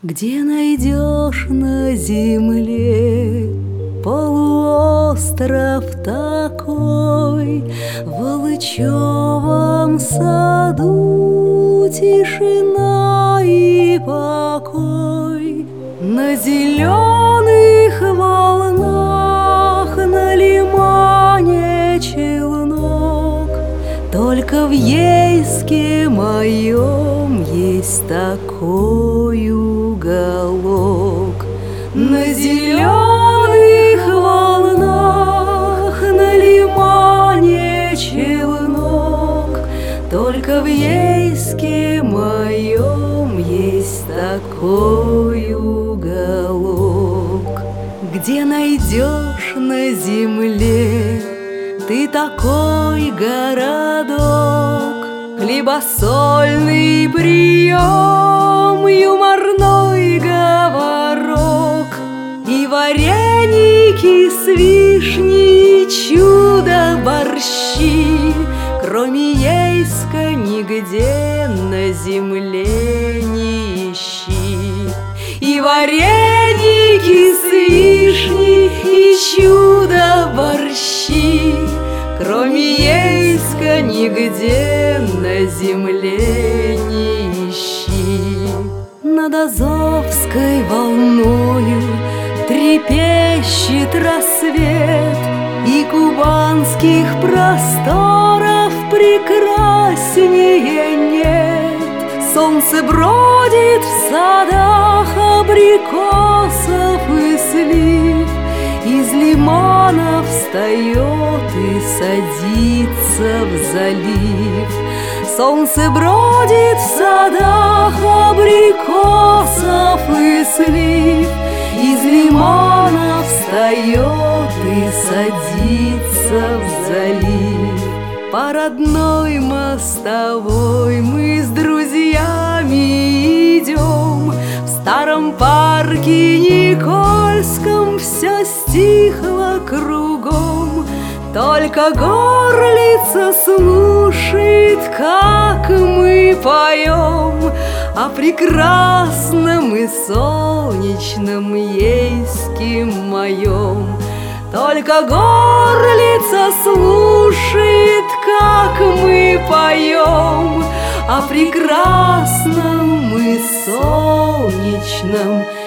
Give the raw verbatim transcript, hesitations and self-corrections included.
Где найдешь на земле полуостров такой, в Волчьем саду тишина и покой? На зеленых волнах, на лимане челнок, только в Ейске моем есть такой уголок. На зеленых волнах, на лимане челнок, только в Ейске моем есть такой уголок. Где найдешь на земле ты такой городок? Хлебосольный прием, юморной говорок, и вареники с вишней, чудо-борщи. Кроме Ейска нигде на земле не ищи. И вареники с вишней, и чудо-борщи. Кроме Ейска нигде на земле не ищи. Над Азовской волною трепещет рассвет, и кубанских просторов прекраснее нет. Солнце бродит в садах абрикосов и слив, из лимана встает и садится в залив. Солнце бродит в садах абрикосов и слив, из лимана встает и садится в залив. По родной мостовой мы с друзьями идем, в старом парке Никольском все стихло кругом. Только горлица слушает, как мы поем о прекрасном и солнечном Ейске моем. Только горлица слушает, как мы поем о прекрасном и солнечном